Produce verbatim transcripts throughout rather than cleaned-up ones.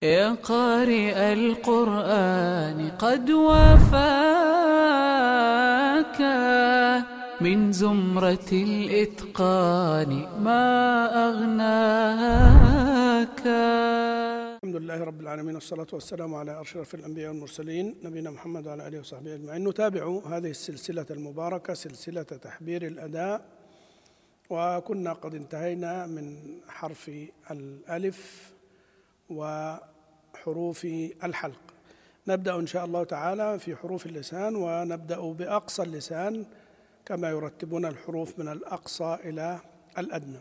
يا قارئ القرآن قد وافاك من زمرة الإتقان ما أغناك. الحمد لله رب العالمين، والصلاة والسلام على أشرف الأنبياء والمرسلين نبينا محمد وعلى آله وصحبه أجمعين. نتابع هذه السلسلة المباركة، سلسلة تحبير الأداء، وكنا قد انتهينا من حرف الألف وحروف الحلق. نبدأ إن شاء الله تعالى في حروف اللسان، ونبدأ بأقصى اللسان كما يرتبون الحروف من الأقصى إلى الأدنى.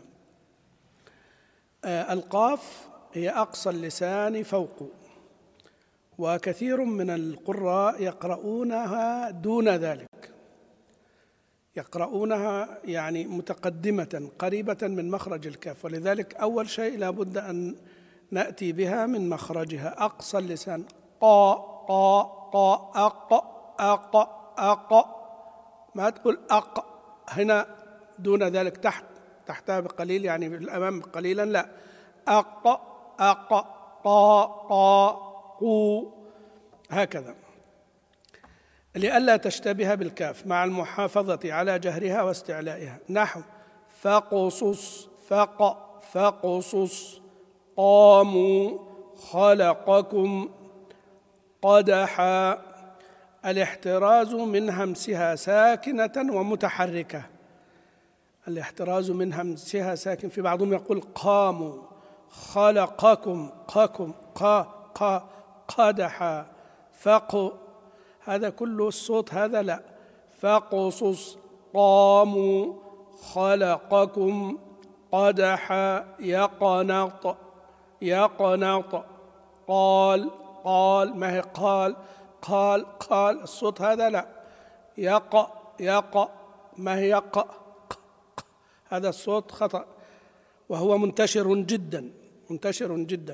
آه القاف هي أقصى اللسان فوق، وكثير من القراء يقرؤونها دون ذلك، يقرؤونها يعني متقدمة قريبة من مخرج الكاف، ولذلك أول شيء لا بد أن نأتي بها من مخرجها. أقصى اللسان قا قا قا أق أق أق، ما تقول أق هنا دون ذلك، تحت تحتها بقليل، يعني بالأمام قليلا، لا، أق أق قا قا قو، هكذا، لئلا تشتبه بالكاف، مع المحافظة على جهرها واستعلائها. نحو فقصص فق فقصص، قاموا خلقكم، قدحا. الاحتراز من همسها ساكنة ومتحركة، الاحتراز من همسها ساكن، في بعضهم يقول قاموا خلقكم قكم قا قا قدحا فق، هذا كله الصوت هذا لا. فقصص قاموا خلقكم قدحا. يقنط يقنط. قال قال، ما هي قال قال قال، الصوت هذا لا. يق يق، ما هي يق، هذا الصوت خطأ، وهو منتشر جدا منتشر جدا.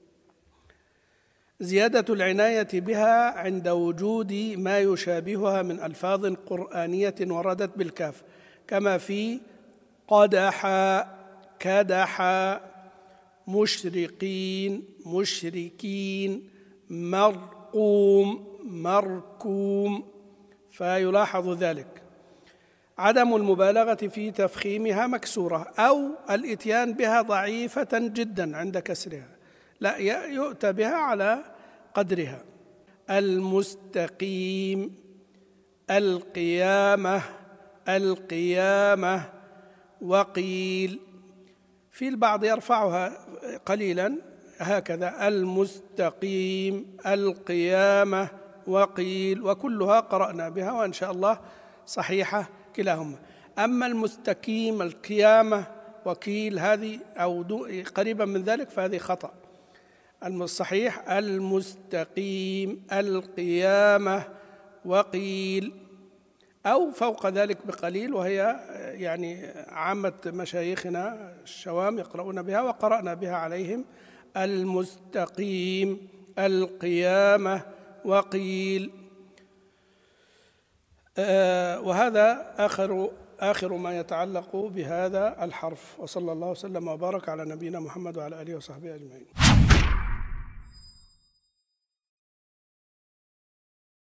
زيادة العناية بها عند وجود ما يشابهها من ألفاظ قرآنية وردت بالكاف، كما في قدحا كدحا، مشرقين مشركين، مرقوم مركوم، فيلاحظ ذلك. عدم المبالغة في تفخيمها مكسورة، أو الإتيان بها ضعيفة جدا عند كسرها، لا، يؤتى بها على قدرها. المستقيم، القيامة القيامة، وقيل. في البعض يرفعها قليلا هكذا، المستقيم القيامة وقيل، وكلها قرأنا بها وإن شاء الله صحيحة كلاهما. أما المستقيم القيامة وقيل هذه أو قريبا من ذلك فهذه خطأ. الصحيح المستقيم القيامة وقيل، أو فوق ذلك بقليل، وهي يعني عامة مشايخنا الشوام يقرؤون بها وقرأنا بها عليهم. المستقيم القيامة وقيل. آه وهذا آخر آخر ما يتعلق بهذا الحرف، وصلى الله وسلم وبارك على نبينا محمد وعلى آله وصحبه أجمعين.